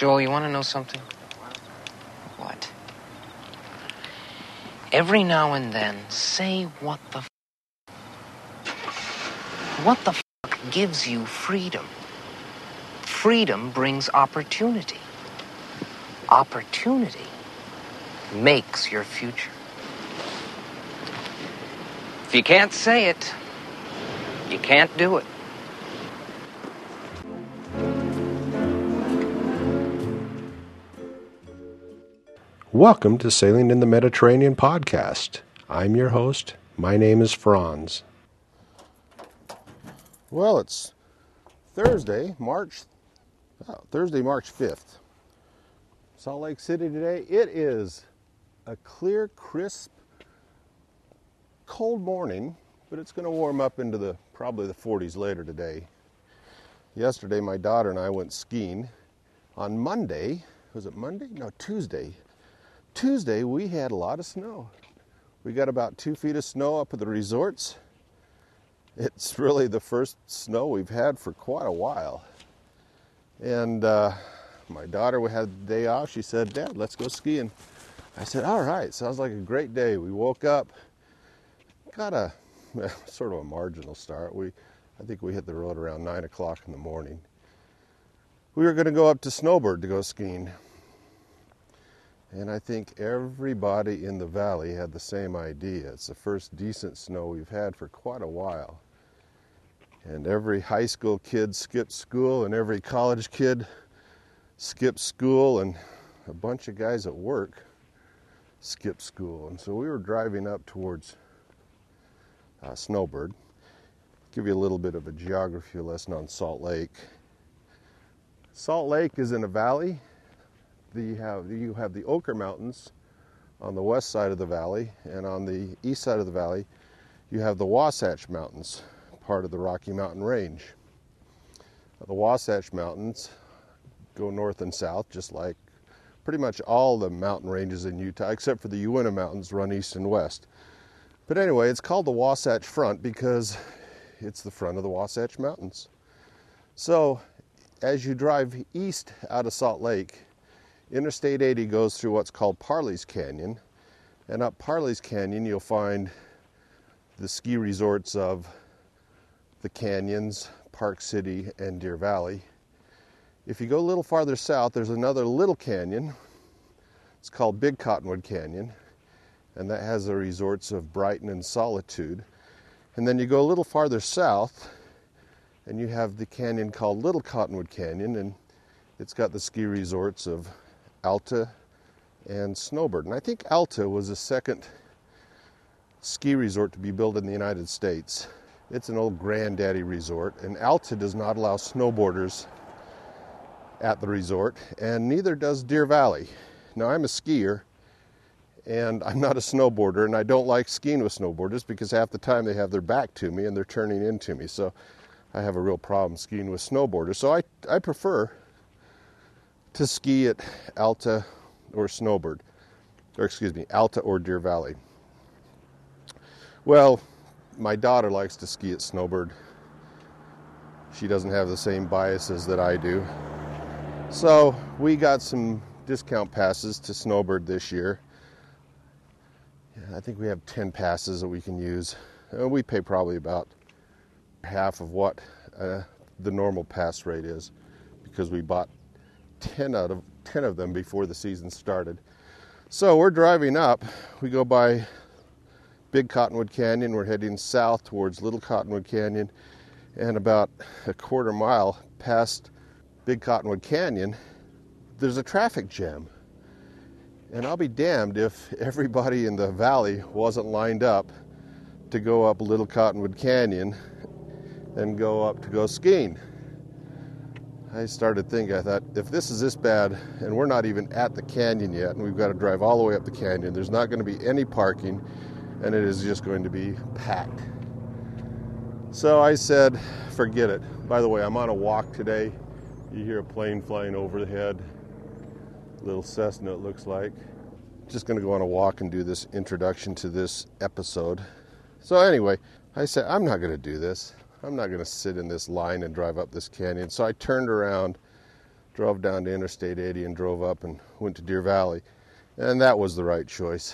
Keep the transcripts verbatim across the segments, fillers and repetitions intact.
Joel, you want to know something? What? Every now and then, say what the f***. What the f*** gives you freedom? Freedom brings opportunity. Opportunity makes your future. If you can't say it, you can't do it. Welcome to Sailing in the Mediterranean podcast. I'm your host. My name is Franz. Well, it's Thursday, March oh, Thursday, March fifth. Salt Lake City today. It is a clear, crisp, cold morning, but it's going to warm up into the probably the forties later today. Yesterday, my daughter and I went skiing. On Monday, was it Monday? No, Tuesday. Tuesday, we had a lot of snow. We got about two feet of snow up at the resorts. It's really the first snow we've had for quite a while. And uh, my daughter had the day off. She said, "Dad, let's go skiing." I said, "All right, sounds like a great day." We woke up, got a sort of a marginal start. We, I think we hit the road around nine o'clock in the morning. We were going to go up to Snowbird to go skiing. And I think everybody in the valley had the same idea. It's the first decent snow we've had for quite a while. And every high school kid skipped school, and every college kid skipped school, and a bunch of guys at work skipped school. And so we were driving up towards uh, Snowbird. Give you a little bit of a geography lesson on Salt Lake. Salt Lake is in a valley. You have, you have the Oquirrh Mountains on the west side of the valley, and on the east side of the valley you have the Wasatch Mountains, part of the Rocky Mountain Range. The Wasatch Mountains go north and south, just like pretty much all the mountain ranges in Utah, except for the Uinta Mountains run east and west. But anyway, it's called the Wasatch Front because it's the front of the Wasatch Mountains. So as you drive east out of Salt Lake, Interstate eighty goes through what's called Parley's Canyon, and up Parley's Canyon you'll find the ski resorts of the Canyons, Park City, and Deer Valley. If you go a little farther south, there's another little canyon. It's called Big Cottonwood Canyon, and that has the resorts of Brighton and Solitude. And then you go a little farther south, and you have the canyon called Little Cottonwood Canyon, and it's got the ski resorts of Alta and Snowbird. And I think Alta was the second ski resort to be built in the United States. It's an old granddaddy resort, and Alta does not allow snowboarders at the resort, and neither does Deer Valley. Now, I'm a skier, and I'm not a snowboarder, and I don't like skiing with snowboarders because half the time they have their back to me and they're turning into me. So I have a real problem skiing with snowboarders. So I, I prefer to ski at Alta or Snowbird, or excuse me, Alta or Deer Valley. Well, my daughter likes to ski at Snowbird. She doesn't have the same biases that I do. So we got some discount passes to Snowbird this year. I think we have ten passes that we can use. And we pay probably about half of what uh, the normal pass rate is because we bought ten out of ten of them before the season started. So we're driving up. We go by Big Cottonwood Canyon. We're heading south towards Little Cottonwood Canyon, and about a quarter mile past Big Cottonwood Canyon, there's a traffic jam. And I'll be damned if everybody in the valley wasn't lined up to go up Little Cottonwood Canyon and go up to go skiing. I started thinking, I thought, if this is this bad, and we're not even at the canyon yet, and we've got to drive all the way up the canyon, there's not going to be any parking, and it is just going to be packed. So I said, forget it. By the way, I'm on a walk today. You hear a plane flying overhead. Little Cessna, it looks like. Just going to go on a walk and do this introduction to this episode. So anyway, I said, I'm not going to do this. I'm not going to sit in this line and drive up this canyon. So I turned around drove down to Interstate eighty and drove up and went to Deer Valley. And that was the right choice.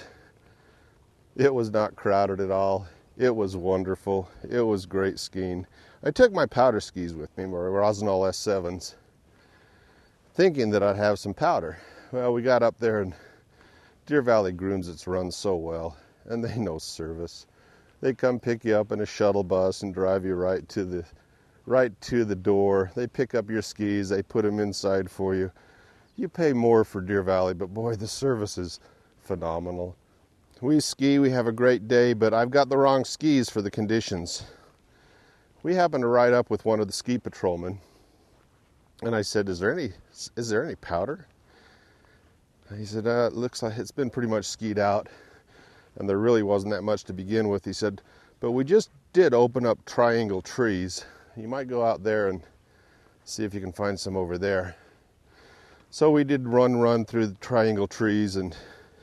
It was not crowded at all. It was wonderful. It was great skiing. I took my powder skis with me, my Rossignol S sevens, thinking that I'd have some powder. Well, we got up there and Deer Valley grooms its runs so well, and they know service. They come pick you up in a shuttle bus and drive you right to the right to the door. They pick up your skis, they put them inside for you. You pay more for Deer Valley, but boy, the service is phenomenal. We ski, we have a great day, but I've got the wrong skis for the conditions. We happened to ride up with one of the ski patrolmen, and I said, is there any, is there any powder? And he said, uh, it looks like it's been pretty much skied out, and there really wasn't that much to begin with. He said, but we just did open up triangle trees. You might go out there and see if you can find some over there. So we did run, run through the triangle trees, and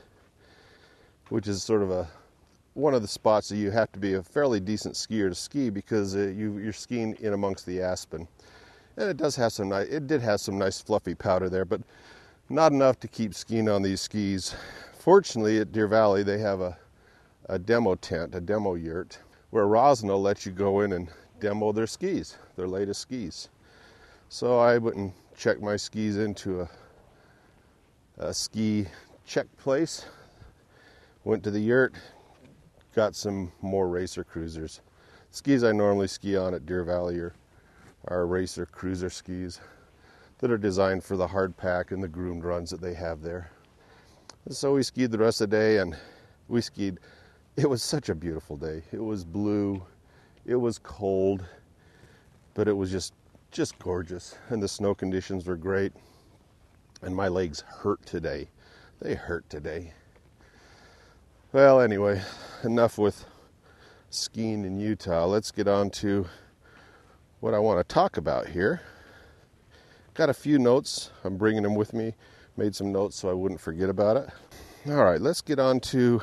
which is sort of a one of the spots that you have to be a fairly decent skier to ski, because uh, you, you're skiing in amongst the aspen. And it does have some nice, it did have some nice fluffy powder there, but not enough to keep skiing on these skis. Fortunately, at Deer Valley, they have a, a demo tent, a demo yurt, where Rossignol lets you go in and demo their skis, their latest skis. So I went and checked my skis into a, a ski check place. Went to the yurt, got some more racer cruisers. Skis I normally ski on at Deer Valley are, are racer cruiser skis that are designed for the hard pack and the groomed runs that they have there. And so we skied the rest of the day, and we skied. It was such a beautiful day. It was blue, it was cold, but it was just, just gorgeous. And the snow conditions were great. And my legs hurt today. They hurt today. Well, anyway, enough with skiing in Utah. Let's get on to what I want to talk about here. Got a few notes. I'm bringing them with me. Made some notes so I wouldn't forget about it. All right, let's get on to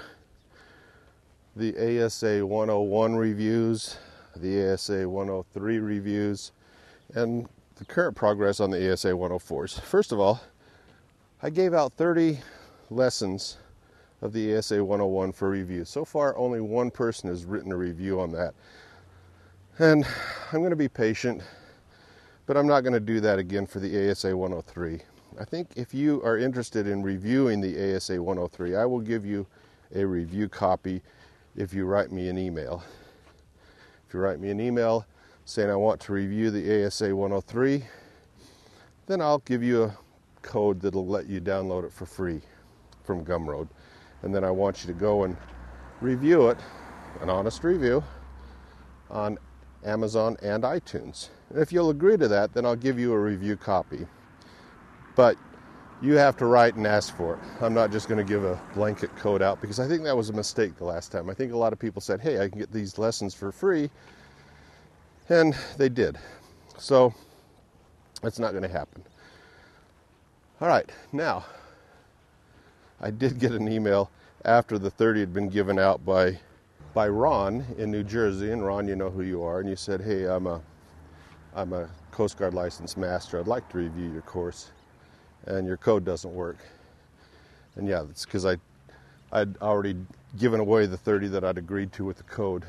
the A S A one oh one reviews, the A S A one oh three reviews, and the current progress on the A S A one oh fours. First of all, I gave out thirty lessons of the A S A one oh one for review. So far, only one person has written a review on that. And I'm going to be patient, but I'm not going to do that again for the A S A one oh three. I think if you are interested in reviewing the A S A one oh three, I will give you a review copy if you write me an email. If you write me an email saying I want to review the A S A one oh three, then I'll give you a code that'll let you download it for free from Gumroad. And then I want you to go and review it, an honest review, on Amazon and iTunes. And if you'll agree to that, then I'll give you a review copy. But you have to write and ask for it. I'm not just going to give a blanket code out, because I think that was a mistake the last time. I think a lot of people said, hey, I can get these lessons for free, and they did. So that's not going to happen. All right, now, I did get an email after the thirty had been given out by by Ron in New Jersey. And Ron, you know who you are. And you said, hey, I'm a I'm a Coast Guard licensed master. I'd like to review your course, and your code doesn't work. And yeah, that's because I I'd already given away the thirty that I'd agreed to with the code.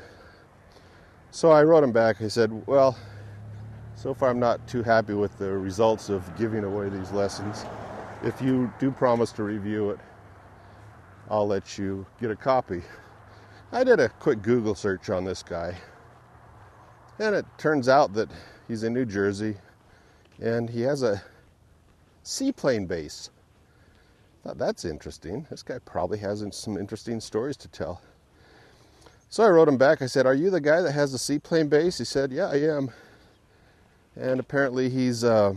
So I wrote him back. I said, well, so far I'm not too happy with the results of giving away these lessons. If you do promise to review it, I'll let you get a copy. I did a quick Google search on this guy, and it turns out that he's in New Jersey, and he has a seaplane base. Thought that's interesting. This guy probably has some interesting stories to tell. So I wrote him back. I said, are you the guy that has a seaplane base? He said, yeah, I am. And apparently he's uh,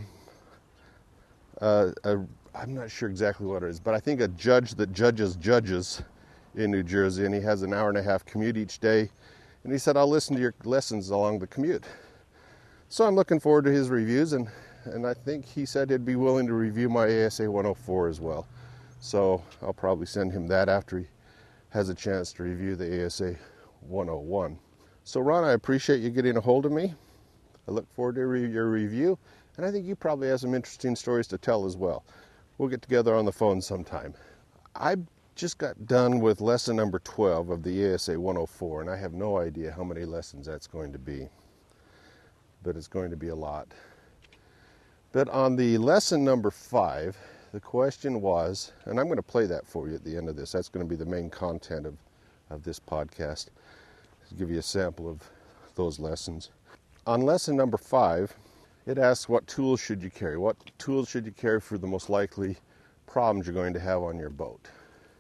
uh, a I'm not sure exactly what it is, but I think a judge that judges judges in New Jersey, and he has an hour and a half commute each day. And he said, I'll listen to your lessons along the commute. So I'm looking forward to his reviews, and, and I think he said he'd be willing to review my A S A one oh four as well. So I'll probably send him that after he has a chance to review the A S A one oh one. So Ron, I appreciate you getting a hold of me. I look forward to re- your review, And I think you probably have some interesting stories to tell as well. We'll get together on the phone sometime. I just got done with lesson number twelve of the A S A one oh four, and I have no idea how many lessons that's going to be. But it's going to be a lot. But on the lesson number five, the question was, and I'm going to play that for you at the end of this. That's going to be the main content of, of this podcast, to give you a sample of those lessons. On lesson number five, it asks, what tools should you carry? What tools should you carry for the most likely problems you're going to have on your boat?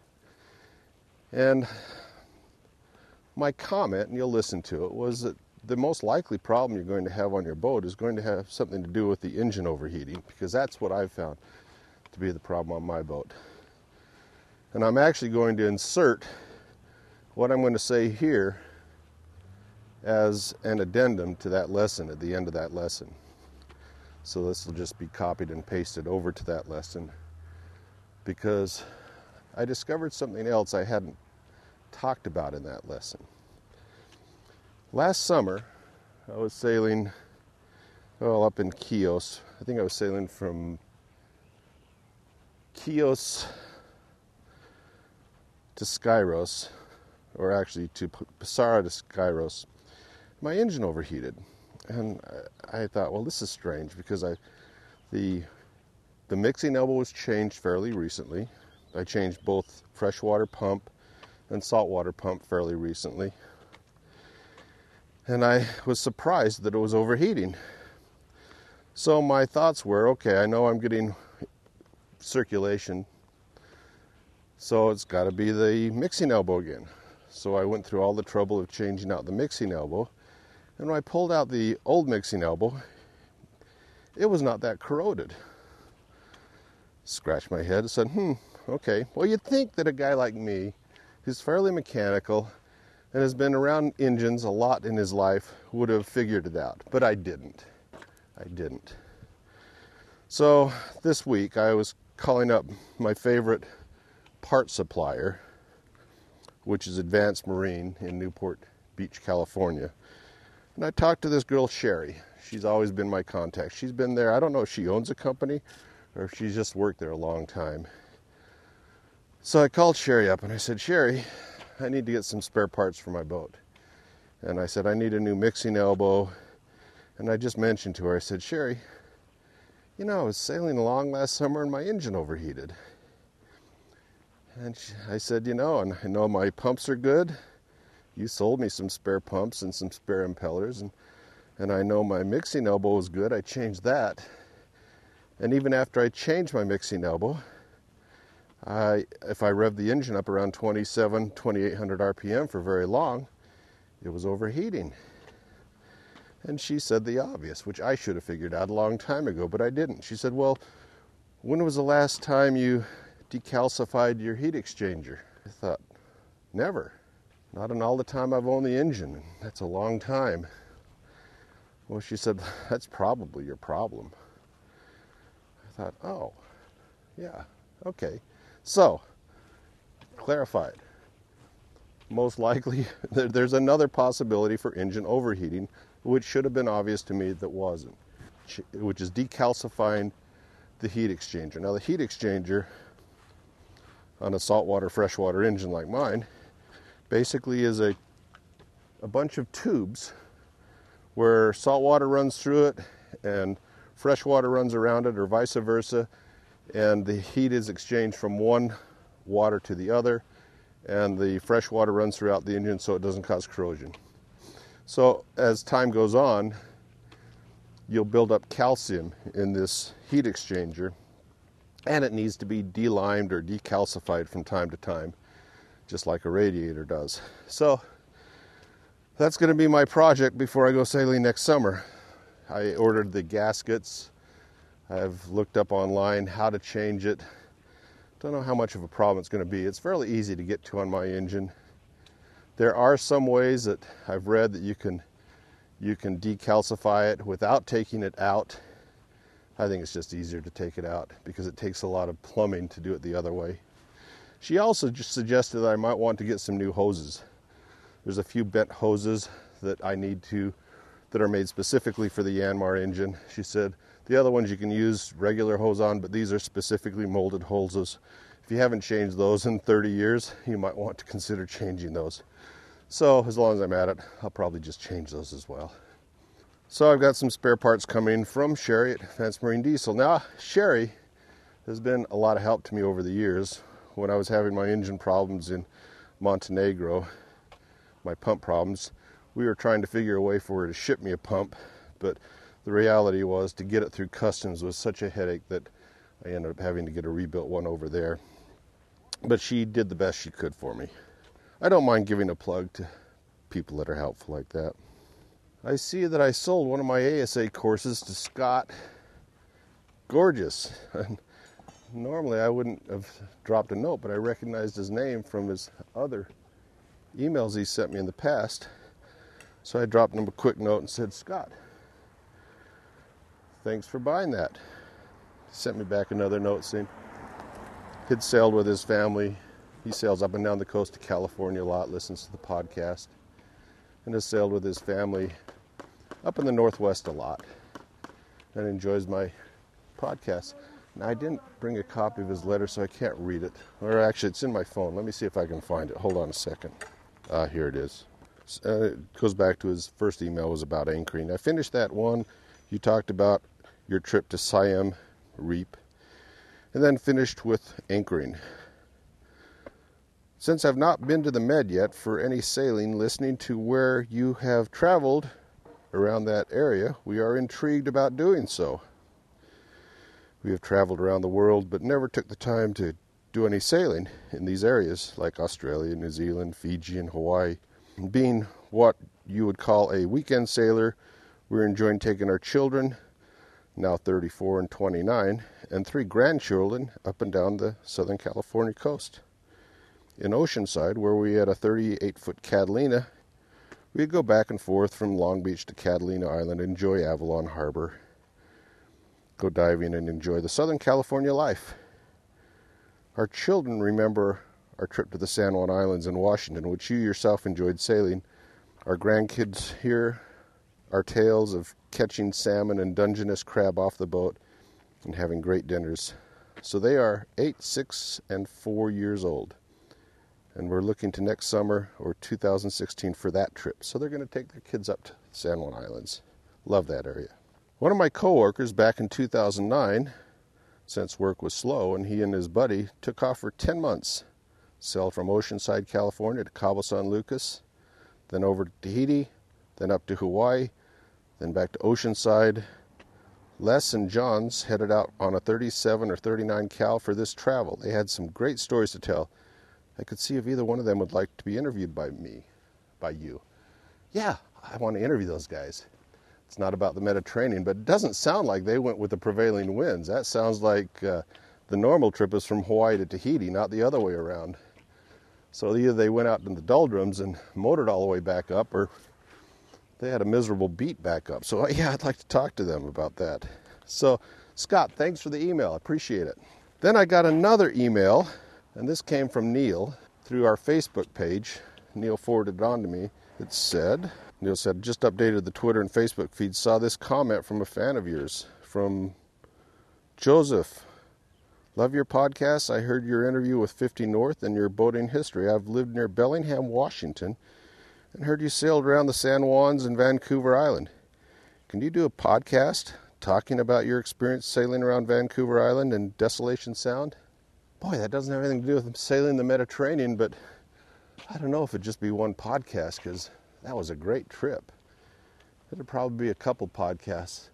And my comment, and you'll listen to it, was that the most likely problem you're going to have on your boat is going to have something to do with the engine overheating, because that's what I've found to be the problem on my boat. And I'm actually going to insert what I'm going to say here as an addendum to that lesson at the end of that lesson. So this will just be copied and pasted over to that lesson, because I discovered something else I hadn't talked about in that lesson. Last summer, I was sailing, well, up in Chios. I think I was sailing from Chios to Skyros, or actually to Pesara to Skyros. My engine overheated, and I, I thought, well, this is strange, because I, the, the mixing elbow was changed fairly recently. I changed both freshwater pump and saltwater pump fairly recently. And I was surprised that it was overheating. So my thoughts were, okay, I know I'm getting circulation, so it's got to be the mixing elbow again. So I went through all the trouble of changing out the mixing elbow, and when I pulled out the old mixing elbow, it was not that corroded. Scratched my head and said, hmm, okay. Well, you'd think that a guy like me, who's fairly mechanical and has been around engines a lot in his life, would have figured it out, but I didn't. I didn't. So this week I was calling up my favorite part supplier, which is Advanced Marine in Newport Beach, California. And I talked to this girl, Sherry. She's always been my contact. She's been there. I don't know if she owns a company or if she's just worked there a long time. So I called Sherry up and I said, Sherry, I need to get some spare parts for my boat. And I said, I need a new mixing elbow. And I just mentioned to her, I said, Sherry, you know, I was sailing along last summer and my engine overheated. And she, I said, you know, and I know my pumps are good. You sold me some spare pumps and some spare impellers. And, and I know my mixing elbow was good. I changed that. And even after I changed my mixing elbow, I, if I revved the engine up around twenty-seven, twenty-eight hundred R P M for very long, it was overheating. And she said the obvious, which I should have figured out a long time ago, but I didn't. She said, well, when was the last time you decalcified your heat exchanger? I thought, never. Not in all the time I've owned the engine. That's a long time. Well, she said, that's probably your problem. I thought, oh, yeah, okay. So, clarified. Most likely, there's another possibility for engine overheating, which should have been obvious to me that wasn't, which is decalcifying the heat exchanger. Now, the heat exchanger on a saltwater, freshwater engine like mine basically is a, a bunch of tubes where salt water runs through it and fresh water runs around it, or vice versa, and the heat is exchanged from one water to the other, and the fresh water runs throughout the engine so it doesn't cause corrosion. So as time goes on, you'll build up calcium in this heat exchanger, and it needs to be delimed or decalcified from time to time, just like a radiator does. So that's going to be my project before I go sailing next summer. I ordered the gaskets. I've looked up online how to change it. Don't know how much of a problem it's going to be. It's fairly easy to get to on my engine. There are some ways that I've read that you can you can decalcify it without taking it out. I think it's just easier to take it out because it takes a lot of plumbing to do it the other way. She also just suggested that I might want to get some new hoses. There's a few bent hoses that I need to, that are made specifically for the Yanmar engine. She said The other ones you can use regular hose on, but these are specifically molded hoses. If you haven't changed those in thirty years, you might want to consider changing those. So as long as I'm at it, I'll probably just change those as well. So I've got some spare parts coming from Sherry at Fence Marine Diesel. Now, Sherry has been a lot of help to me over the years. When I was having my engine problems in Montenegro, my pump problems, we were trying to figure a way for her to ship me a pump, but the reality was to get it through customs was such a headache that I ended up having to get a rebuilt one over there. But she did the best she could for me. I don't mind giving a plug to people that are helpful like that. I see that I sold one of my A S A courses to Scott. Gorgeous. Normally I wouldn't have dropped a note, but I recognized his name from his other emails he sent me in the past. So I dropped him a quick note and said, Scott, thanks for buying that. He sent me back another note saying he'd sailed with his family. He sails up and down the coast of California a lot, listens to the podcast, and has sailed with his family up in the Northwest a lot and enjoys my podcast. Now, I didn't bring a copy of his letter, so I can't read it. Or actually, it's in my phone. Let me see if I can find it. Hold on a second. Ah, uh, here it is. Uh, it goes back to his first email was about anchoring. I finished that one. You talked about your trip to Siam Reap, and then finished with anchoring. Since I've not been to the Med yet for any sailing, listening to where you have traveled around that area, we are intrigued about doing so. We have traveled around the world, but never took the time to do any sailing in these areas like Australia, New Zealand, Fiji, and Hawaii. Being what you would call a weekend sailor, we're enjoying taking our children, now thirty-four and twenty-nine, and three grandchildren up and down the Southern California coast. In Oceanside, where we had a thirty-eight foot Catalina, we'd go back and forth from Long Beach to Catalina Island, enjoy Avalon Harbor, go diving and enjoy the Southern California life. Our children remember our trip to the San Juan Islands in Washington, which you yourself enjoyed sailing. Our grandkids hear our tales of catching salmon and Dungeness crab off the boat and having great dinners. So they are eight, six, and four years old. And we're looking to next summer or two thousand sixteen for that trip. So they're going to take their kids up to San Juan Islands. Love that area. One of my coworkers back in two thousand nine, since work was slow, and he and his buddy took off for ten months. Sailed from Oceanside, California to Cabo San Lucas, then over to Tahiti, then up to Hawaii, then back to Oceanside. Les and Johns headed out on a thirty-seven or thirty-nine Cal for this travel. They had some great stories to tell. I could see if either one of them would like to be interviewed by me, by you. Yeah, I want to interview those guys. It's not about the Mediterranean, but it doesn't sound like they went with the prevailing winds. That sounds like uh, the normal trip is from Hawaii to Tahiti, not the other way around. So either they went out in the doldrums and motored all the way back up, or they had a miserable beat back up. So yeah, I'd like to talk to them about that. So Scott, thanks for the email. I appreciate it. Then I got another email, and this came from Neil through our Facebook page. Neil forwarded it on to me. It said, Neil said, just updated the Twitter and Facebook feed. Saw this comment from a fan of yours, from Joseph. Love your podcast. I heard your interview with fifty North and your boating history. I've lived near Bellingham, Washington, and heard you sailed around the San Juans and Vancouver Island. Can you do a podcast talking about your experience sailing around Vancouver Island and Desolation Sound? Boy, that doesn't have anything to do with sailing the Mediterranean, but I don't know if it'd just be one podcast, because that was a great trip. It'll probably be a couple podcasts.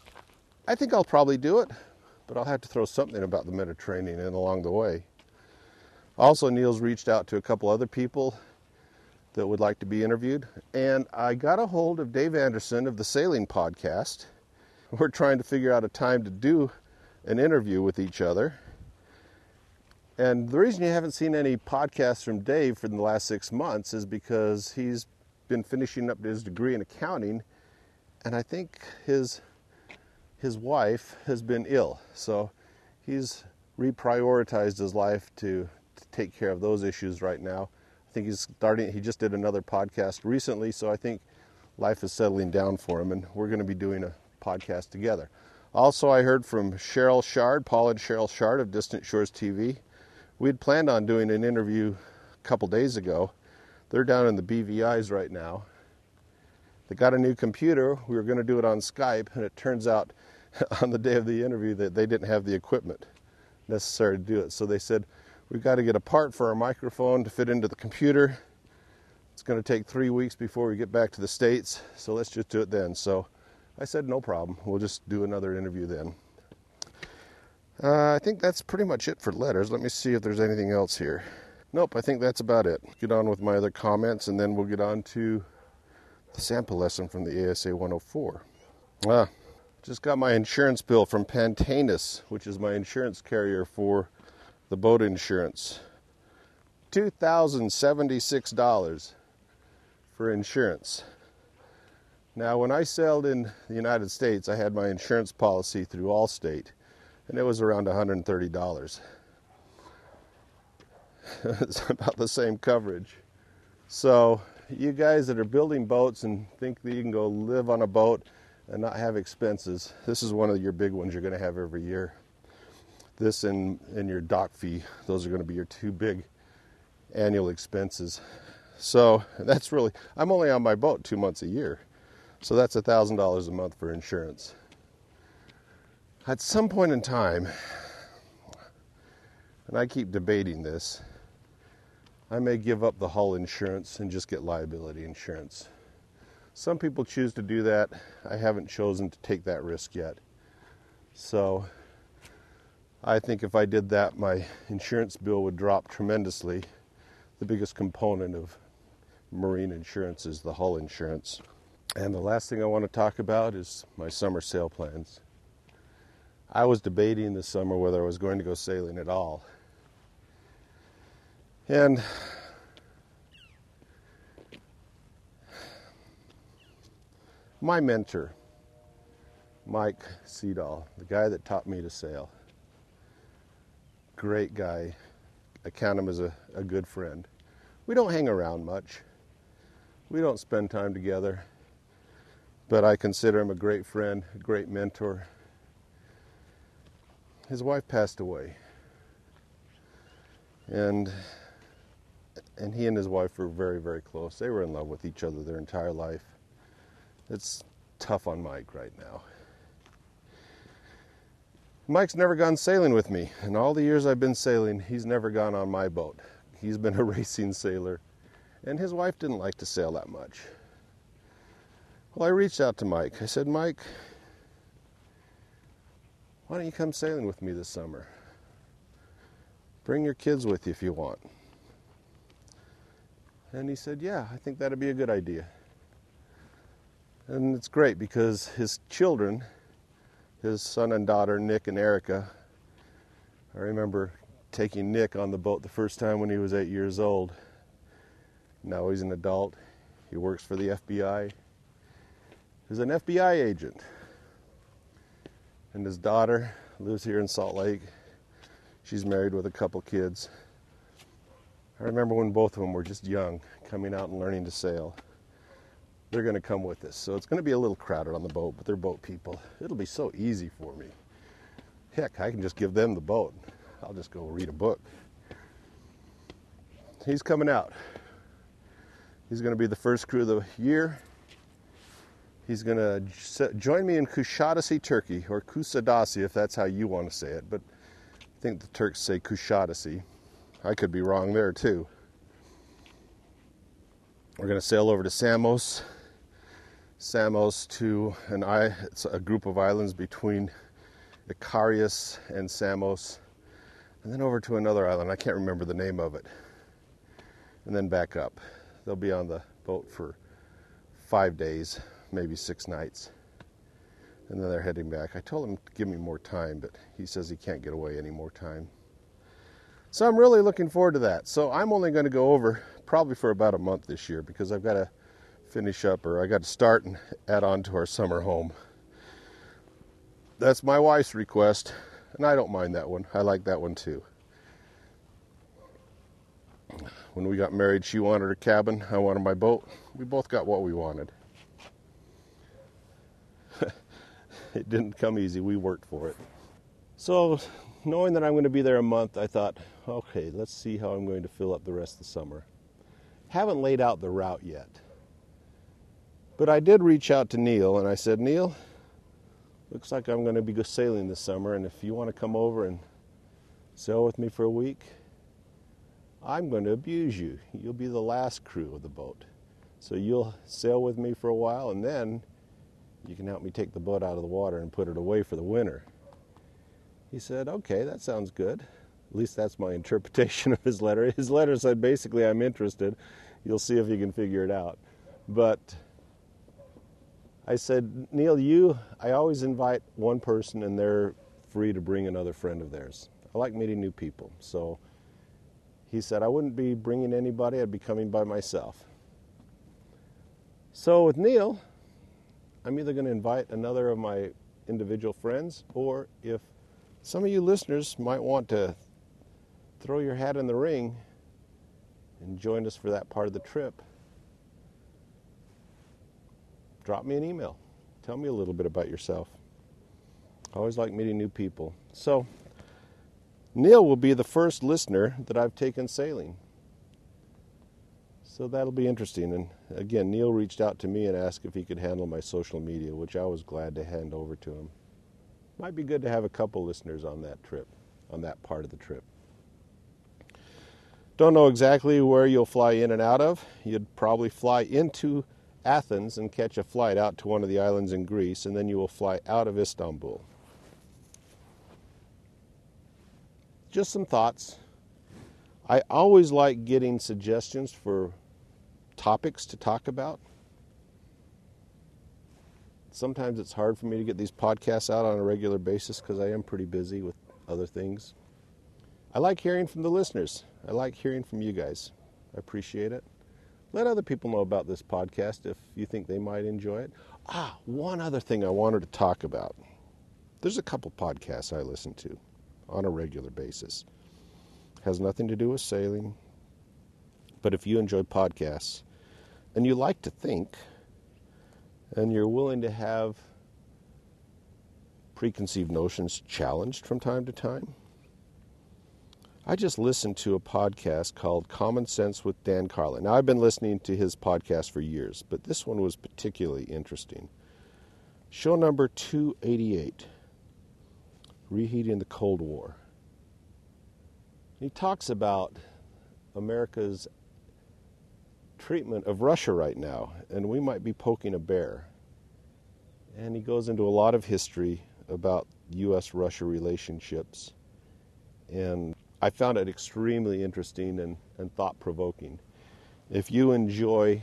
I think I'll probably do it, but I'll have to throw something about the Mediterranean in along the way. Also, Neil's reached out to a couple other people that would like to be interviewed, and I got a hold of Dave Anderson of the Sailing Podcast. We're trying to figure out a time to do an interview with each other. And the reason you haven't seen any podcasts from Dave for the last six months is because he's been finishing up his degree in accounting, and I think his his wife has been ill. So he's reprioritized his life to, to take care of those issues right now. I think he's starting, he just did another podcast recently, so I think life is settling down for him, and we're going to be doing a podcast together. Also, I heard from Cheryl Shard, Paul and Cheryl Shard of Distant Shores T V. We'd planned on doing an interview a couple days ago. They're down in the B V Is right now. They got a new computer. We were going to do it on Skype, and it turns out on the day of the interview that they didn't have the equipment necessary to do it. So they said, we've got to get a part for our microphone to fit into the computer. It's going to take three weeks before we get back to the States, so let's just do it then. So I said, no problem. We'll just do another interview then. Uh, I think that's pretty much it for letters. Let me see if there's anything else here. Nope, I think that's about it. Get on with my other comments, and then we'll get on to the sample lesson from the A S A one oh four. Ah, just got my insurance bill from Pantanus, which is my insurance carrier for the boat insurance. two thousand seventy-six dollars for insurance. Now, when I sailed in the United States, I had my insurance policy through Allstate, and it was around one hundred thirty dollars. It's about the same coverage. So, you guys that are building boats and think that you can go live on a boat and not have expenses, this is one of your big ones you're going to have every year. This and, and your dock fee, those are going to be your two big annual expenses. So that's really, I'm only on my boat two months a year. So that's one thousand dollars a month for insurance. At some point in time, and I keep debating this, I may give up the hull insurance and just get liability insurance. Some people choose to do that. I haven't chosen to take that risk yet. So I think if I did that, my insurance bill would drop tremendously. The biggest component of marine insurance is the hull insurance. And the last thing I want to talk about is my summer sail plans. I was debating this summer whether I was going to go sailing at all. And my mentor, Mike Seedall, the guy that taught me to sail, great guy. I count him as a, a good friend. We don't hang around much. We don't spend time together. But I consider him a great friend, a great mentor. His wife passed away. And and he and his wife were very, very close. They were in love with each other their entire life. It's tough on Mike right now. Mike's never gone sailing with me. In all the years I've been sailing, he's never gone on my boat. He's been a racing sailor, and his wife didn't like to sail that much. Well, I reached out to Mike. I said, Mike, why don't you come sailing with me this summer? Bring your kids with you if you want. And he said, yeah, I think that'd be a good idea. And it's great because his children, his son and daughter, Nick and Erica, I remember taking Nick on the boat the first time when he was eight years old. Now he's an adult. He works for the F B I. He's an F B I agent. And his daughter lives here in Salt Lake. She's married with a couple kids. I remember when both of them were just young, coming out and learning to sail. They're going to come with us. So it's going to be a little crowded on the boat, but they're boat people. It'll be so easy for me. Heck, I can just give them the boat. I'll just go read a book. He's coming out. He's going to be the first crew of the year. He's going to join me in Kusadasi, Turkey, or Kusadasi, if that's how you want to say it. But I think the Turks say Kusadasi. I could be wrong there, too. We're going to sail over to Samos. Samos to an I, it's a group of islands between Icarius and Samos. And then over to another island. I can't remember the name of it. And then back up. They'll be on the boat for five days, maybe six nights. And then they're heading back. I told him to give me more time, but he says he can't get away any more time. So I'm really looking forward to that. So I'm only going to go over probably for about a month this year because I've got to finish up, or I got to start and add on to our summer home. That's my wife's request, and I don't mind that one. I like that one too. When we got married, she wanted her cabin, I wanted my boat. We both got what we wanted. It didn't come easy. We worked for it. So, knowing that I'm going to be there a month, I thought, okay, let's see how I'm going to fill up the rest of the summer. Haven't laid out the route yet. But I did reach out to Neil, and I said, Neil, looks like I'm going to be sailing this summer, and if you want to come over and sail with me for a week, I'm going to abuse you. You'll be the last crew of the boat. So you'll sail with me for a while, and then you can help me take the boat out of the water and put it away for the winter. He said, okay, that sounds good. At least that's my interpretation of his letter. His letter said, basically, I'm interested. You'll see if you can figure it out. But I said, Neil, you, I always invite one person, and they're free to bring another friend of theirs. I like meeting new people. So he said, I wouldn't be bringing anybody. I'd be coming by myself. So with Neil, I'm either going to invite another of my individual friends, or if some of you listeners might want to throw your hat in the ring and join us for that part of the trip, drop me an email. Tell me a little bit about yourself. I always like meeting new people. So, Neil will be the first listener that I've taken sailing. So that'll be interesting. And again, Neil reached out to me and asked if he could handle my social media, which I was glad to hand over to him. Might be good to have a couple listeners on that trip, on that part of the trip. Don't know exactly where you'll fly in and out of. You'd probably fly into Athens and catch a flight out to one of the islands in Greece, and then you will fly out of Istanbul. Just some thoughts. I always like getting suggestions for topics to talk about. Sometimes it's hard for me to get these podcasts out on a regular basis because I am pretty busy with other things. I like hearing from the listeners. I like hearing from you guys. I appreciate it. Let other people know about this podcast if you think they might enjoy it. Ah, one other thing I wanted to talk about. There's a couple podcasts I listen to on a regular basis. Has nothing to do with sailing. But if you enjoy podcasts and you like to think and you're willing to have preconceived notions challenged from time to time, I just listened to a podcast called Common Sense with Dan Carlin. Now, I've been listening to his podcast for years, but this one was particularly interesting. Show number two eighty-eight, Reheating the Cold War. He talks about America's treatment of Russia right now, and we might be poking a bear. And he goes into a lot of history about U S Russia relationships, and I found it extremely interesting and, and thought-provoking. If you enjoy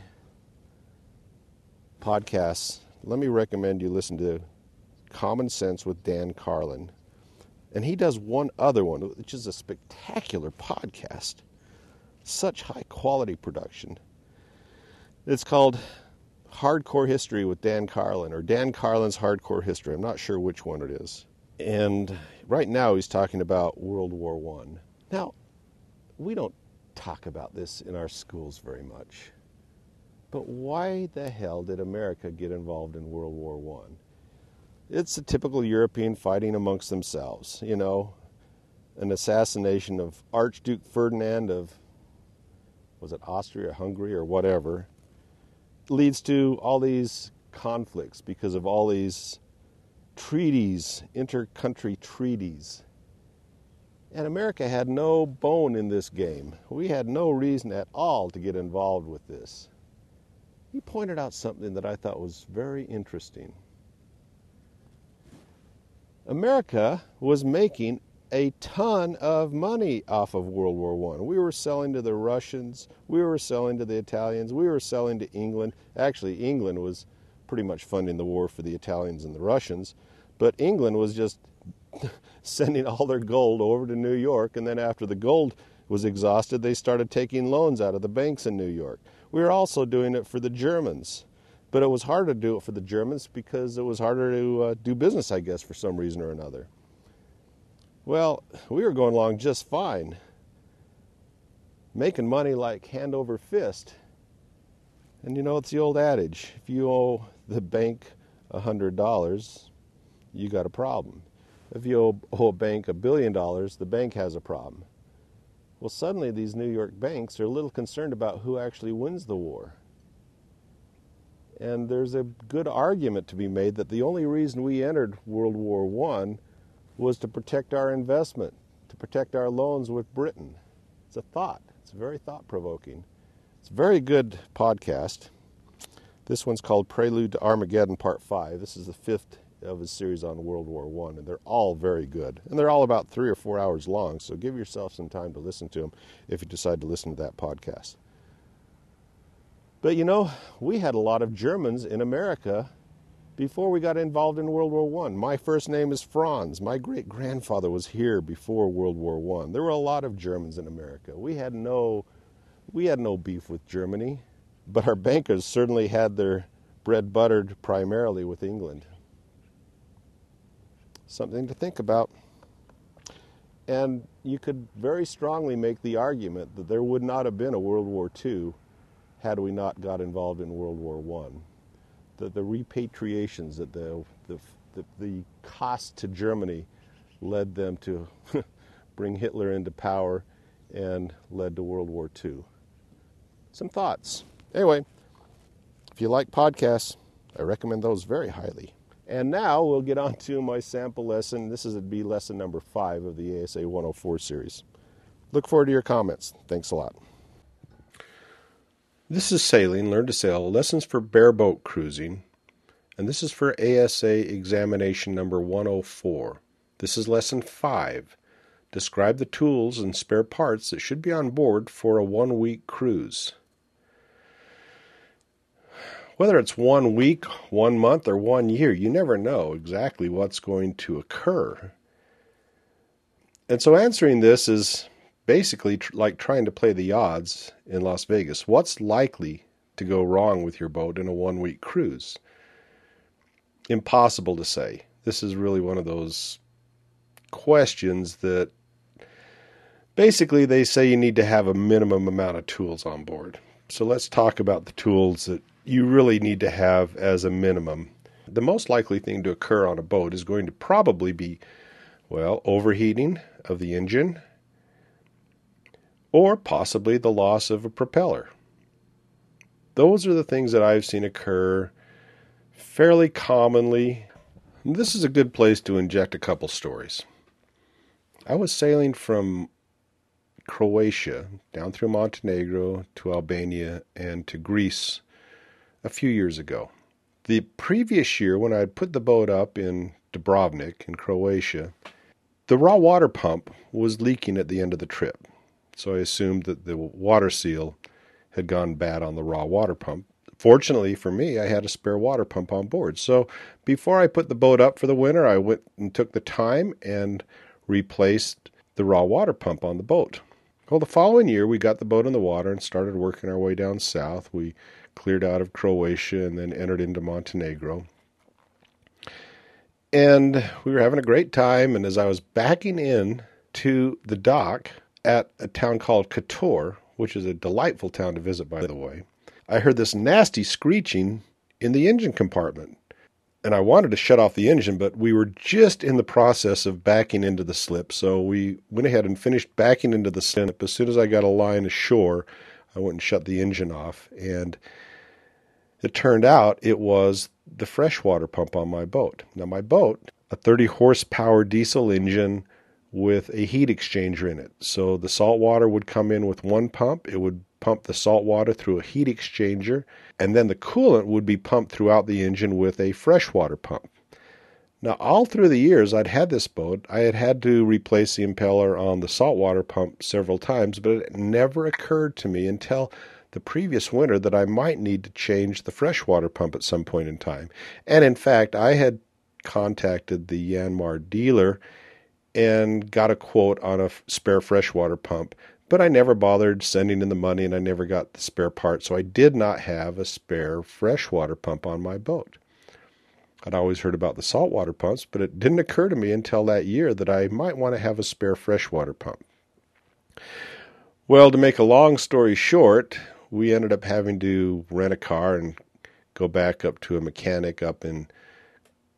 podcasts, let me recommend you listen to Common Sense with Dan Carlin. And he does one other one, which is a spectacular podcast. Such high-quality production. It's called Hardcore History with Dan Carlin, or Dan Carlin's Hardcore History. I'm not sure which one it is. And right now he's talking about World War One. Now, we don't talk about this in our schools very much. But why the hell did America get involved in World War One? It's a typical European fighting amongst themselves, you know. An assassination of Archduke Ferdinand of, was it Austria, Hungary, or whatever, leads to all these conflicts because of all these treaties, inter-country treaties. And America had no bone in this game. We had no reason at all to get involved with this. He pointed out something that I thought was very interesting. America was making a ton of money off of World War One. We were selling to the Russians, we were selling to the Italians, we were selling to England. Actually, England was pretty much funding the war for the Italians and the Russians, but England was just sending all their gold over to New York, and then after the gold was exhausted, they started taking loans out of the banks in New York. We were also doing it for the Germans, but it was harder to do it for the Germans because it was harder to uh, do business, I guess, for some reason or another. Well, we were going along just fine, making money like hand over fist. And you know, it's the old adage, if you owe the bank one hundred dollars, you got a problem. If you owe, owe a bank a billion dollars, the bank has a problem. Well, suddenly these New York banks are a little concerned about who actually wins the war. And there's a good argument to be made that the only reason we entered World War One was to protect our investment, to protect our loans with Britain. It's a thought. It's very thought-provoking. It's a very good podcast. This one's called Prelude to Armageddon Part five. This is the fifth of a series on World War One, and they're all very good. And they're all about three or four hours long, so give yourself some time to listen to them if you decide to listen to that podcast. But you know, we had a lot of Germans in America before we got involved in World War One. My first name is Franz. My great-grandfather was here before World War One. There were a lot of Germans in America. We had no, we had no beef with Germany, but our bankers certainly had their bread buttered primarily with England. Something to think about. And you could very strongly make the argument that there would not have been a World War Two had we not got involved in World War One. The, the repatriations, that the, the, the, the cost to Germany led them to bring Hitler into power and led to World War Two. Some thoughts. Anyway, if you like podcasts, I recommend those very highly. And now we'll get on to my sample lesson. This is a B lesson number five of the A S A one oh four series. Look forward to your comments. Thanks a lot. This is Sailing, Learn to Sail, Lessons for Bareboat Cruising, and this is for A S A examination number one oh four. This is lesson five. Describe the tools and spare parts that should be on board for a one-week cruise. Whether it's one week, one month, or one year, you never know exactly what's going to occur. And so answering this is basically tr- like trying to play the odds in Las Vegas. What's likely to go wrong with your boat in a one-week cruise? Impossible to say. This is really one of those questions that basically they say you need to have a minimum amount of tools on board. So let's talk about the tools that you really need to have as a minimum. The most likely thing to occur on a boat is going to probably be, well, overheating of the engine, or possibly the loss of a propeller. Those are the things that I've seen occur fairly commonly. This is a good place to inject a couple stories. I was sailing from Croatia down through Montenegro to Albania and to Greece a few years ago. The previous year, when I had put the boat up in Dubrovnik in Croatia, the raw water pump was leaking at the end of the trip. So I assumed that the water seal had gone bad on the raw water pump. Fortunately for me, I had a spare water pump on board. So before I put the boat up for the winter, I went and took the time and replaced the raw water pump on the boat. Well, the following year, we got the boat in the water and started working our way down south. We cleared out of Croatia and then entered into Montenegro. And we were having a great time. And as I was backing in to the dock at a town called Kotor, which is a delightful town to visit, by the way, I heard this nasty screeching in the engine compartment. And I wanted to shut off the engine, but we were just in the process of backing into the slip. So we went ahead and finished backing into the slip. As soon as I got a line ashore, I went and shut the engine off. And it turned out it was the freshwater pump on my boat. Now my boat, a thirty horsepower diesel engine with a heat exchanger in it. So the salt water would come in with one pump. It would pump the salt water through a heat exchanger, and then the coolant would be pumped throughout the engine with a freshwater pump. Now, all through the years I'd had this boat, I had had to replace the impeller on the saltwater pump several times, but it never occurred to me until the previous winter that I might need to change the freshwater pump at some point in time. And in fact, I had contacted the Yanmar dealer and got a quote on a spare freshwater pump, but I never bothered sending in the money and I never got the spare part, so I did not have a spare freshwater pump on my boat. I'd always heard about the saltwater pumps, but it didn't occur to me until that year that I might want to have a spare freshwater pump. Well, to make a long story short, we ended up having to rent a car and go back up to a mechanic up in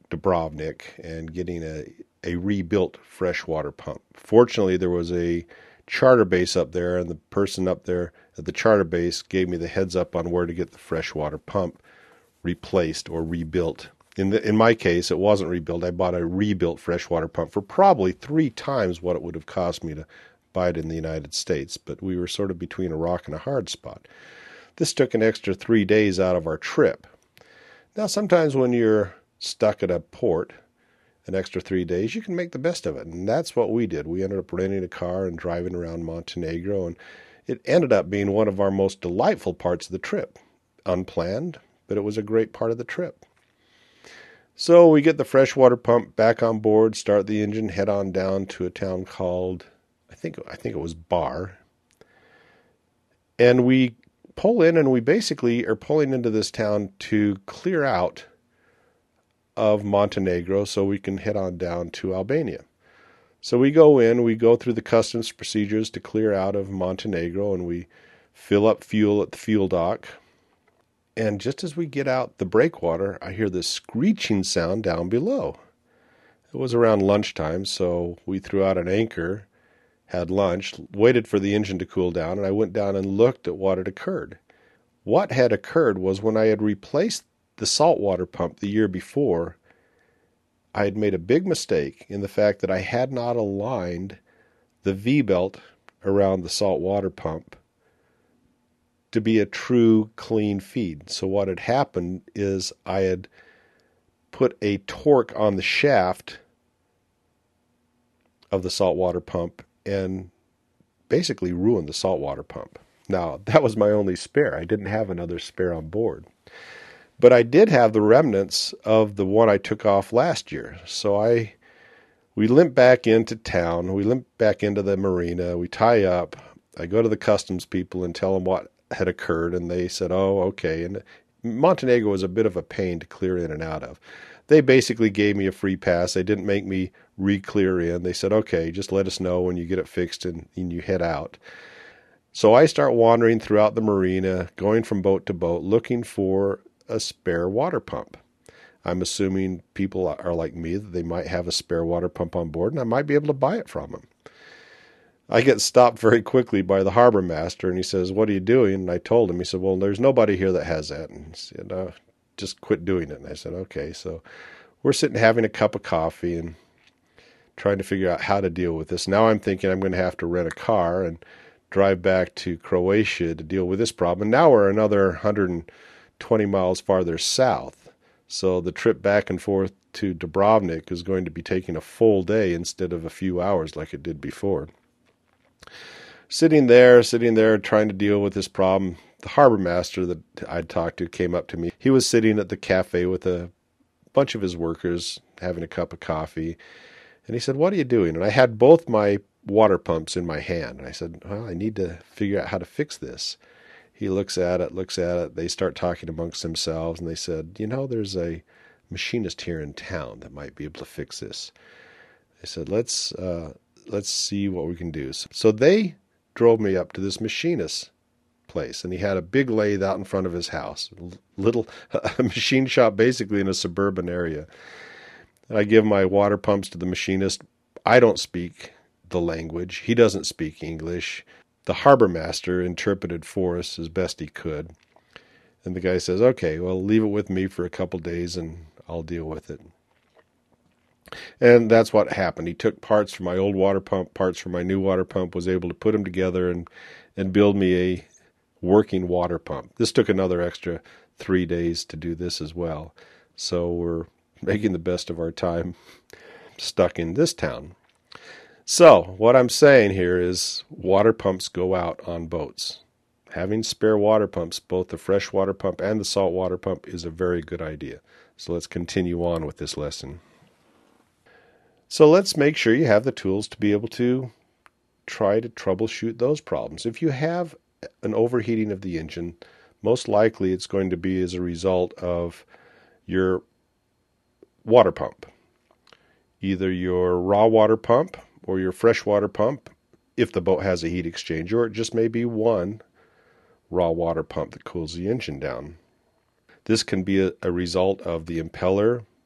Dubrovnik and getting a, a rebuilt freshwater pump. Fortunately, there was a charter base up there, and the person up there at the charter base gave me the heads up on where to get the freshwater pump replaced or rebuilt. In the, in my case, it wasn't rebuilt. I bought a rebuilt freshwater pump for probably three times what it would have cost me to buy it in the United States, but we were sort of between a rock and a hard spot. This took an extra three days out of our trip. Now, sometimes when you're stuck at a port an extra three days, you can make the best of it. And that's what we did. We ended up renting a car and driving around Montenegro, and it ended up being one of our most delightful parts of the trip. Unplanned, but it was a great part of the trip. So we get the freshwater pump back on board, start the engine, head on down to a town called, I think I think it was Bar. And we pull in, and we basically are pulling into this town to clear out of Montenegro so we can head on down to Albania. So we go in, we go through the customs procedures to clear out of Montenegro, and we fill up fuel at the fuel dock. And just as we get out the breakwater, I hear this screeching sound down below. It was around lunchtime, so we threw out an anchor, had lunch, waited for the engine to cool down, and I went down and looked at what had occurred. What had occurred was when I had replaced the saltwater pump the year before, I had made a big mistake in the fact that I had not aligned the V-belt around the saltwater pump to be a true clean feed. So what had happened is I had put a torque on the shaft of the saltwater pump and basically ruined the saltwater pump. Now, that was my only spare. I didn't have another spare on board. But I did have the remnants of the one I took off last year. So I, we limp back into town. We limp back into the marina. We tie up. I go to the customs people and tell them what had occurred. And they said, oh, okay. And Montenegro was a bit of a pain to clear in and out of. They basically gave me a free pass. They didn't make me re-clear in. They said, okay, just let us know when you get it fixed and, and you head out. So I start wandering throughout the marina, going from boat to boat, looking for a spare water pump. I'm assuming people are like me, that they might have a spare water pump on board, and I might be able to buy it from them. I get stopped very quickly by the harbor master, and he says, what are you doing? And I told him. He said, well, there's nobody here that has that. And he said, uh, just quit doing it. And I said, okay. So we're sitting having a cup of coffee and trying to figure out how to deal with this. Now I'm thinking I'm going to have to rent a car and drive back to Croatia to deal with this problem. And now we're another one hundred twenty miles farther south. So the trip back and forth to Dubrovnik is going to be taking a full day instead of a few hours like it did before. Sitting there, sitting there, trying to deal with this problem, the harbor master that I'd talked to came up to me. He was sitting at the cafe with a bunch of his workers having a cup of coffee. And he said, what are you doing? And I had both my water pumps in my hand. And I said, well, I need to figure out how to fix this. He looks at it, looks at it. They start talking amongst themselves, and they said, you know, there's a machinist here in town that might be able to fix this. They said, let's uh, let's see what we can do. So they drove me up to this machinist place, and he had a big lathe out in front of his house, a little a machine shop basically in a suburban area. And I give my water pumps to the machinist. I don't speak the language. He doesn't speak English. The harbor master interpreted for us as best he could. And the guy says, okay, well, leave it with me for a couple days and I'll deal with it. And that's what happened. He took parts from my old water pump, parts from my new water pump, was able to put them together and, and build me a working water pump. This took another extra three days to do this as well. So we're making the best of our time stuck in this town. So what I'm saying here is water pumps go out on boats. Having spare water pumps, both the freshwater pump and the saltwater pump, is a very good idea. So let's continue on with this lesson. So let's make sure you have the tools to be able to try to troubleshoot those problems. If you have an overheating of the engine, most likely it's going to be as a result of your water pump. Either your raw water pump or your freshwater pump, if the boat has a heat exchanger, or it just may be one raw water pump that cools the engine down. This can be a, a result of the impeller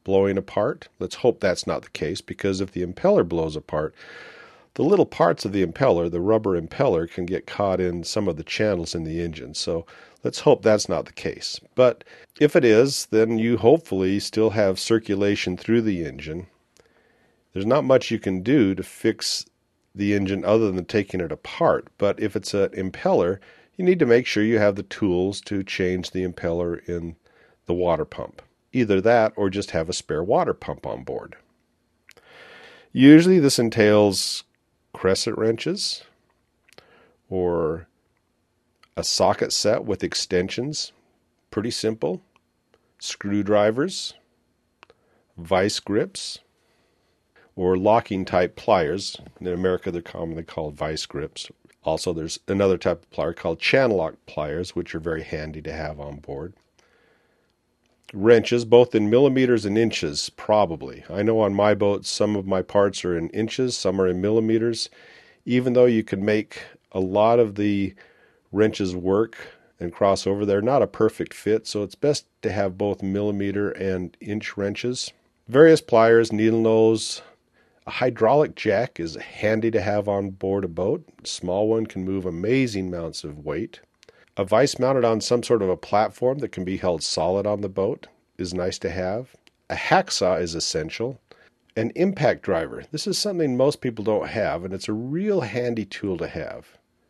blowing apart. Let's hope that's not the case, because if the impeller blows apart, the little parts of the impeller, the rubber impeller, can get caught in some of the channels in the engine. So let's hope that's not the case. But if it is, then you hopefully still have circulation through the engine. There's not much you can do to fix the engine other than taking it apart. But if it's an impeller, you need to make sure you have the tools to change the impeller in the water pump. Either that or just have a spare water pump on board. Usually this entails crescent wrenches or a socket set with extensions. Pretty simple. Screwdrivers, vice grips, or locking type pliers. In America they're commonly called vice grips. Also there's another type of plier called channel lock pliers, which are very handy to have on board. Wrenches, both in millimeters and inches, probably. I know on my boat some of my parts are in inches, some are in millimeters. Even though you can make a lot of the wrenches work and cross over, they're not a perfect fit, so it's best to have both millimeter and inch wrenches. Various pliers, needle nose. A hydraulic jack is handy to have on board a boat. A small one can move amazing amounts of weight. A vise mounted on some sort of a platform that can be held solid on the boat is nice to have. A hacksaw is essential. An impact driver. This is something most people don't have, and it's a real handy tool to have.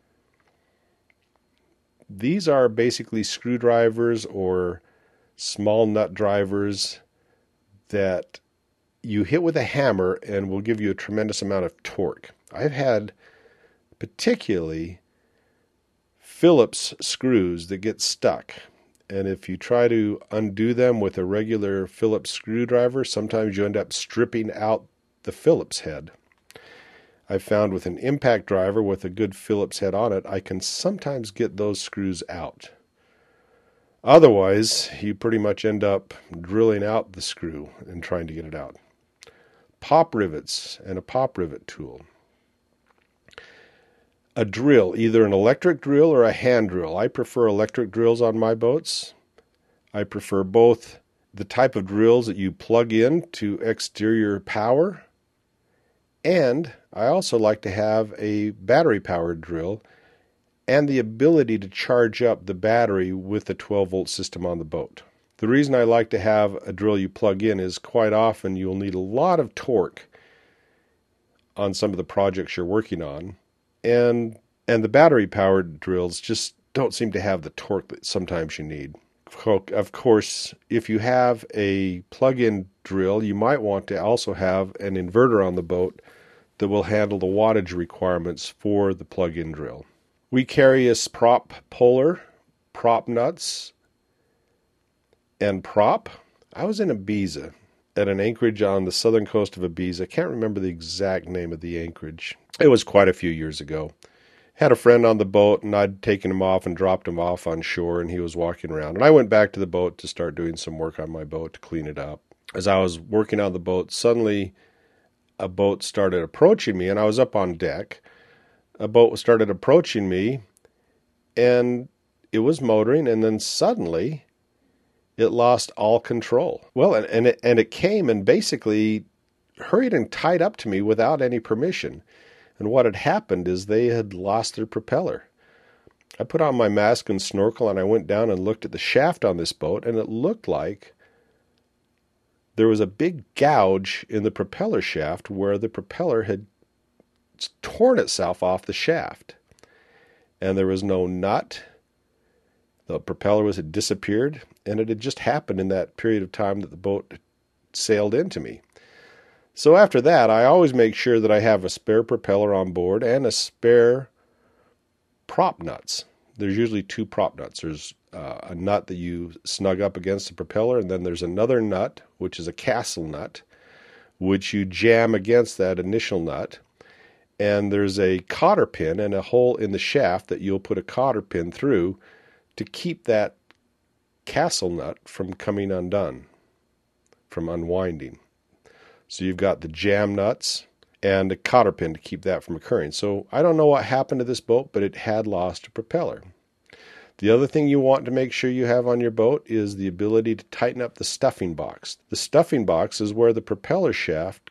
These are basically screwdrivers or small nut drivers that you hit with a hammer and will give you a tremendous amount of torque. I've had particularly Phillips screws that get stuck, and if you try to undo them with a regular Phillips screwdriver, sometimes you end up stripping out the Phillips head. I've found with an impact driver with a good Phillips head on it, I can sometimes get those screws out. Otherwise, you pretty much end up drilling out the screw and trying to get it out. Pop rivets and a pop rivet tool. A drill, either an electric drill or a hand drill. I prefer electric drills on my boats. I prefer both the type of drills that you plug in to exterior power, and I also like to have a battery-powered drill and the ability to charge up the battery with the twelve volt system on the boat. The reason I like to have a drill you plug in is quite often you'll need a lot of torque on some of the projects you're working on. And and the battery-powered drills just don't seem to have the torque that sometimes you need. Of course, if you have a plug-in drill, you might want to also have an inverter on the boat that will handle the wattage requirements for the plug-in drill. We carry a prop puller, prop nuts, and prop. I was in Ibiza at an anchorage on the southern coast of Ibiza. I can't remember the exact name of the anchorage. It was quite a few years ago. Had a friend on the boat, and I'd taken him off and dropped him off on shore, and he was walking around. And I went back to the boat to start doing some work on my boat to clean it up. As I was working on the boat, suddenly a boat started approaching me, and I was up on deck. A boat started approaching me, and it was motoring, and then suddenly it lost all control. Well, and, and, it, and it came and basically hurried and tied up to me without any permission. And what had happened is they had lost their propeller. I put on my mask and snorkel, and I went down and looked at the shaft on this boat, and it looked like there was a big gouge in the propeller shaft where the propeller had torn itself off the shaft. And there was no nut. The propeller was had disappeared, and it had just happened in that period of time that the boat sailed into me. So after that, I always make sure that I have a spare propeller on board and a spare prop nuts. There's usually two prop nuts. There's uh, a nut that you snug up against the propeller, and then there's another nut, which is a castle nut, which you jam against that initial nut. And there's a cotter pin and a hole in the shaft that you'll put a cotter pin through to keep that castle nut from coming undone, from unwinding. So you've got the jam nuts and a cotter pin to keep that from occurring. So I don't know what happened to this boat, but it had lost a propeller. The other thing you want to make sure you have on your boat is the ability to tighten up the stuffing box. The stuffing box is where the propeller shaft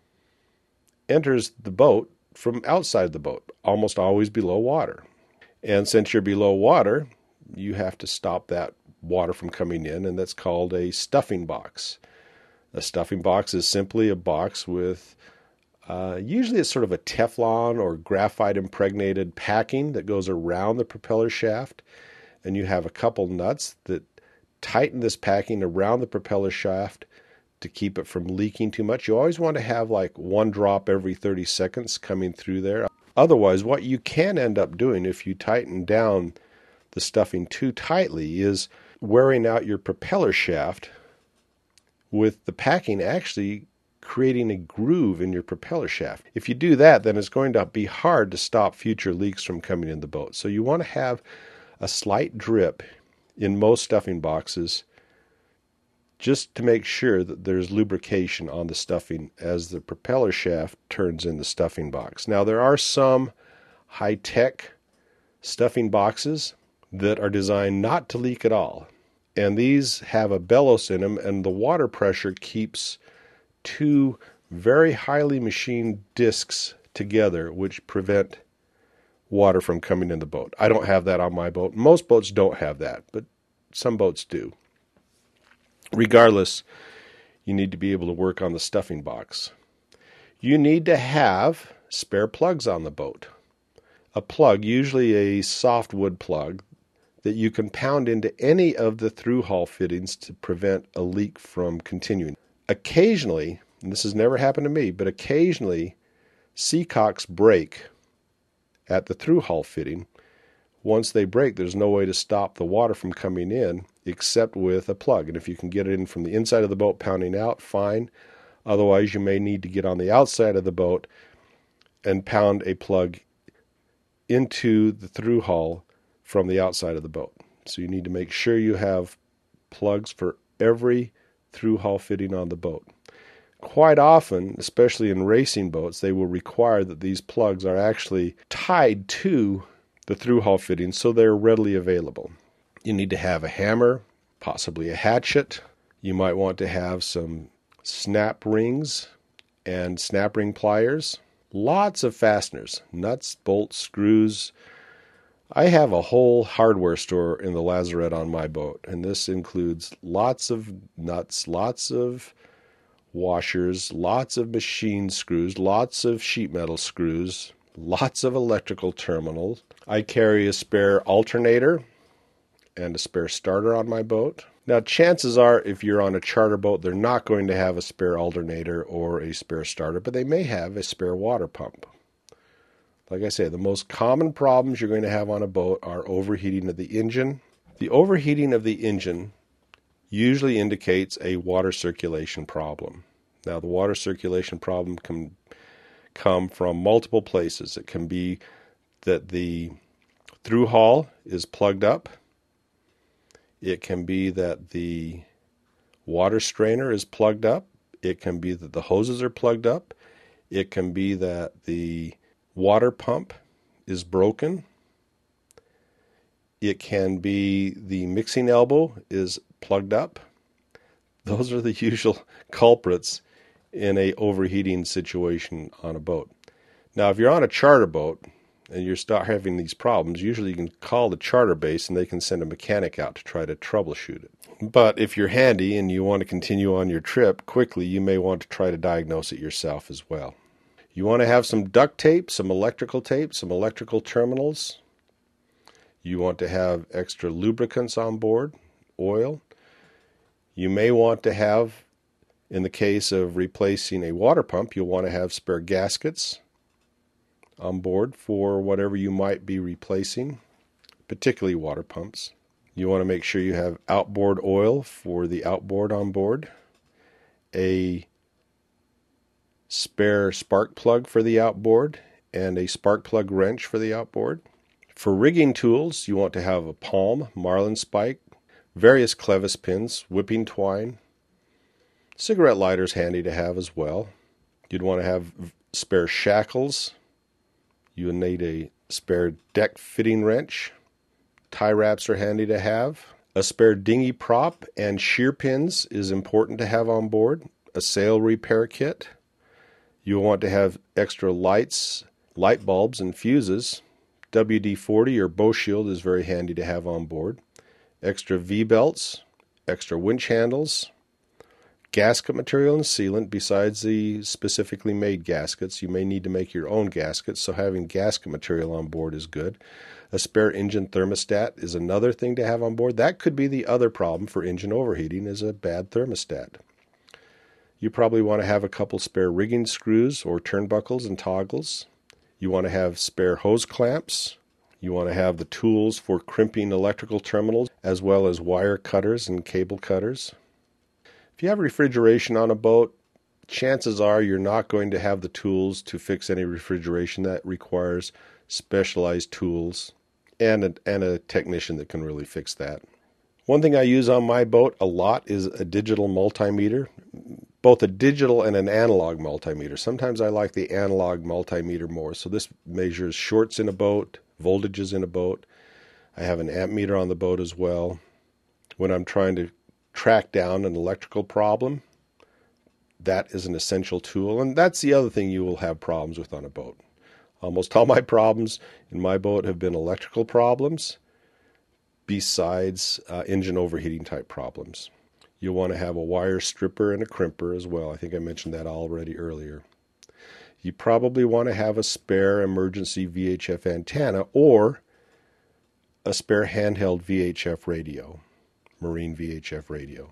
enters the boat from outside the boat, almost always below water. And since you're below water, you have to stop that water from coming in, and that's called a stuffing box. A stuffing box is simply a box with uh, usually it's sort of a Teflon or graphite impregnated packing that goes around the propeller shaft, and you have a couple nuts that tighten this packing around the propeller shaft to keep it from leaking too much. You always want to have like one drop every thirty seconds coming through there. Otherwise, what you can end up doing if you tighten down the stuffing too tightly is wearing out your propeller shaft with the packing actually creating a groove in your propeller shaft. If you do that, then it's going to be hard to stop future leaks from coming in the boat. So you want to have a slight drip in most stuffing boxes just to make sure that there's lubrication on the stuffing as the propeller shaft turns in the stuffing box. Now, there are some high-tech stuffing boxes that are designed not to leak at all. And these have a bellows in them, and the water pressure keeps two very highly machined discs together, which prevent water from coming in the boat. I don't have that on my boat. Most boats don't have that, but some boats do. Regardless, you need to be able to work on the stuffing box. You need to have spare plugs on the boat. A plug, usually a softwood plug, that you can pound into any of the through-hull fittings to prevent a leak from continuing. Occasionally, and this has never happened to me, but occasionally seacocks break at the through-hull fitting. Once they break, there's no way to stop the water from coming in except with a plug. And if you can get it in from the inside of the boat pounding out, fine. Otherwise, you may need to get on the outside of the boat and pound a plug into the through-hull from the outside of the boat. So you need to make sure you have plugs for every through-hull fitting on the boat. Quite often, especially in racing boats, they will require that these plugs are actually tied to the through-hull fitting so they're readily available. You need to have a hammer, possibly a hatchet. You might want to have some snap rings and snap ring pliers. Lots of fasteners, nuts, bolts, screws. I have a whole hardware store in the Lazarette on my boat, and this includes lots of nuts, lots of washers, lots of machine screws, lots of sheet metal screws, lots of electrical terminals. I carry a spare alternator and a spare starter on my boat. Now, chances are, if you're on a charter boat, they're not going to have a spare alternator or a spare starter, but they may have a spare water pump. Like I say, the most common problems you're going to have on a boat are overheating of the engine. The overheating of the engine usually indicates a water circulation problem. Now, the water circulation problem can come from multiple places. It can be that the through-hull is plugged up. It can be that the water strainer is plugged up. It can be that the hoses are plugged up. It can be that the water pump is broken. It can be the mixing elbow is plugged up. Those are the usual culprits in a overheating situation on a boat. Now, if you're on a charter boat and you start having these problems, usually you can call the charter base and they can send a mechanic out to try to troubleshoot it. But if you're handy and you want to continue on your trip quickly, you may want to try to diagnose it yourself as well. You want to have some duct tape, some electrical tape, some electrical terminals. You want to have extra lubricants on board, oil. You may want to have, in the case of replacing a water pump, you'll want to have spare gaskets on board for whatever you might be replacing, particularly water pumps. You want to make sure you have outboard oil for the outboard on board, a spare spark plug for the outboard, and a spark plug wrench for the outboard. For rigging tools, you want to have a palm, marlin spike, various clevis pins, whipping twine, cigarette lighters handy to have as well. You'd want to have spare shackles. You would need a spare deck fitting wrench, tie wraps are handy to have. A spare dinghy prop and shear pins is important to have on board. A sail repair kit. You'll want to have extra lights, light bulbs, and fuses. W D forty or bow shield is very handy to have on board. Extra V-belts, extra winch handles, gasket material and sealant. Besides the specifically made gaskets, you may need to make your own gaskets, so having gasket material on board is good. A spare engine thermostat is another thing to have on board. That could be the other problem for engine overheating, is a bad thermostat. You probably want to have a couple spare rigging screws or turnbuckles and toggles. You want to have spare hose clamps. You want to have the tools for crimping electrical terminals, as well as wire cutters and cable cutters. If you have refrigeration on a boat, chances are you're not going to have the tools to fix any refrigeration. That requires specialized tools and a, and a technician that can really fix that. One thing I use on my boat a lot is a digital multimeter, both a digital and an analog multimeter. Sometimes I like the analog multimeter more. So this measures shorts in a boat, voltages in a boat. I have an amp meter on the boat as well. When I'm trying to track down an electrical problem, that is an essential tool. And that's the other thing you will have problems with on a boat. Almost all my problems in my boat have been electrical problems, besides uh, engine overheating type problems. You'll want to have a wire stripper and a crimper as well. I think I mentioned that already earlier. You probably want to have a spare emergency V H F antenna or a spare handheld V H F radio, marine V H F radio.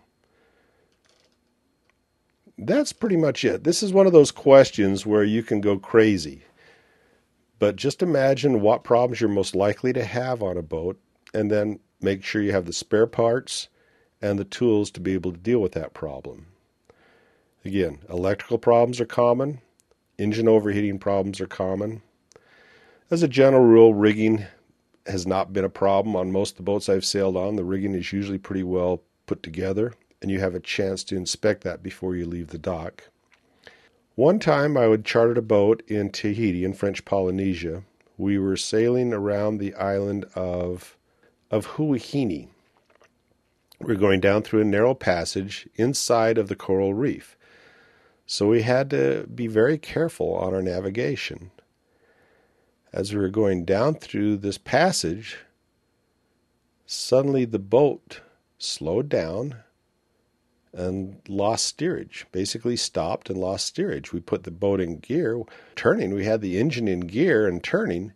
That's pretty much it. This is one of those questions where you can go crazy. But just imagine what problems you're most likely to have on a boat, and then make sure you have the spare parts and the tools to be able to deal with that problem. Again, electrical problems are common. Engine overheating problems are common. As a general rule, rigging has not been a problem on most of the boats I've sailed on. The rigging is usually pretty well put together, and you have a chance to inspect that before you leave the dock. One time I would charter a boat in Tahiti in French Polynesia. We were sailing around the island of of Huahine. We're going down through a narrow passage inside of the coral reef. So we had to be very careful on our navigation. As we were going down through this passage, suddenly the boat slowed down and lost steerage, basically stopped and lost steerage. We put the boat in gear, turning. We had the engine in gear and turning.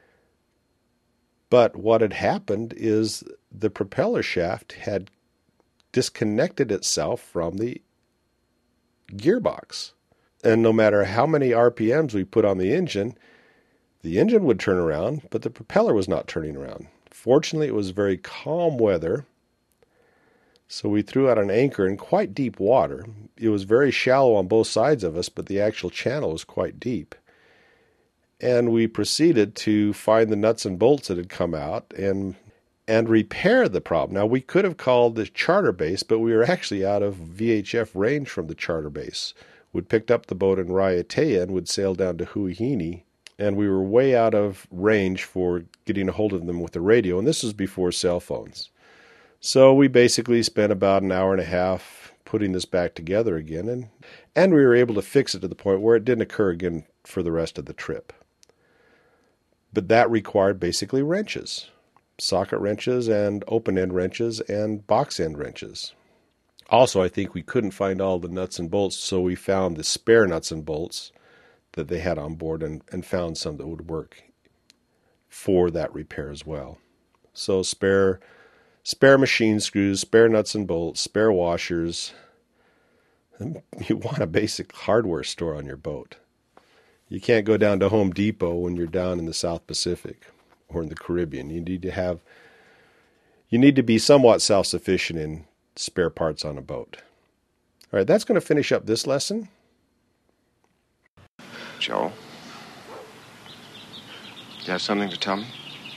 But what had happened is the propeller shaft had disconnected itself from the gearbox. And no matter how many R P Ms we put on the engine, the engine would turn around, but the propeller was not turning around. Fortunately, it was very calm weather, so we threw out an anchor in quite deep water. It was very shallow on both sides of us, but the actual channel was quite deep. And we proceeded to find the nuts and bolts that had come out and and repair the problem. Now, we could have called the charter base, but we were actually out of V H F range from the charter base. We'd picked up the boat in Raiatea and would sail down to Huahine, and we were way out of range for getting a hold of them with the radio, and this was before cell phones. So we basically spent about an hour and a half putting this back together again, and, and we were able to fix it to the point where it didn't occur again for the rest of the trip. But that required basically wrenches, socket wrenches and open-end wrenches and box-end wrenches. Also, I think we couldn't find all the nuts and bolts, so we found the spare nuts and bolts that they had on board and, and found some that would work for that repair as well. So spare spare machine screws, spare nuts and bolts, spare washers. You want a basic hardware store on your boat. You can't go down to Home Depot when you're down in the South Pacific or in the Caribbean. You need to have, you need to be somewhat self-sufficient in spare parts on a boat. All right, that's going to finish up this lesson. Joe, do you have something to tell me?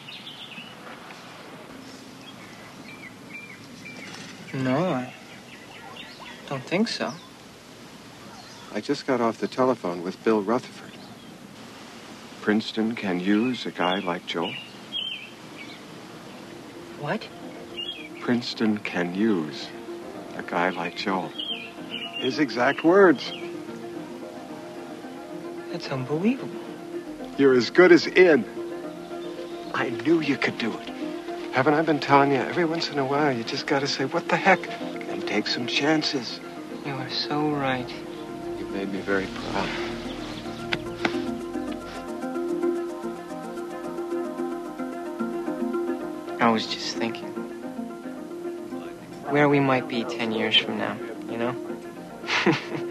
No, I don't think so. I just got off the telephone with Bill Rutherford. Princeton can use a guy like Joe. What? Princeton can use a guy like Joel. His exact words. That's unbelievable. You're as good as in. I knew you could do it. Haven't I been telling you, every once in a while, you just gotta say, what the heck, and take some chances. You are so right. You've made me very proud. I was just thinking. Where we might be ten years from now, you know?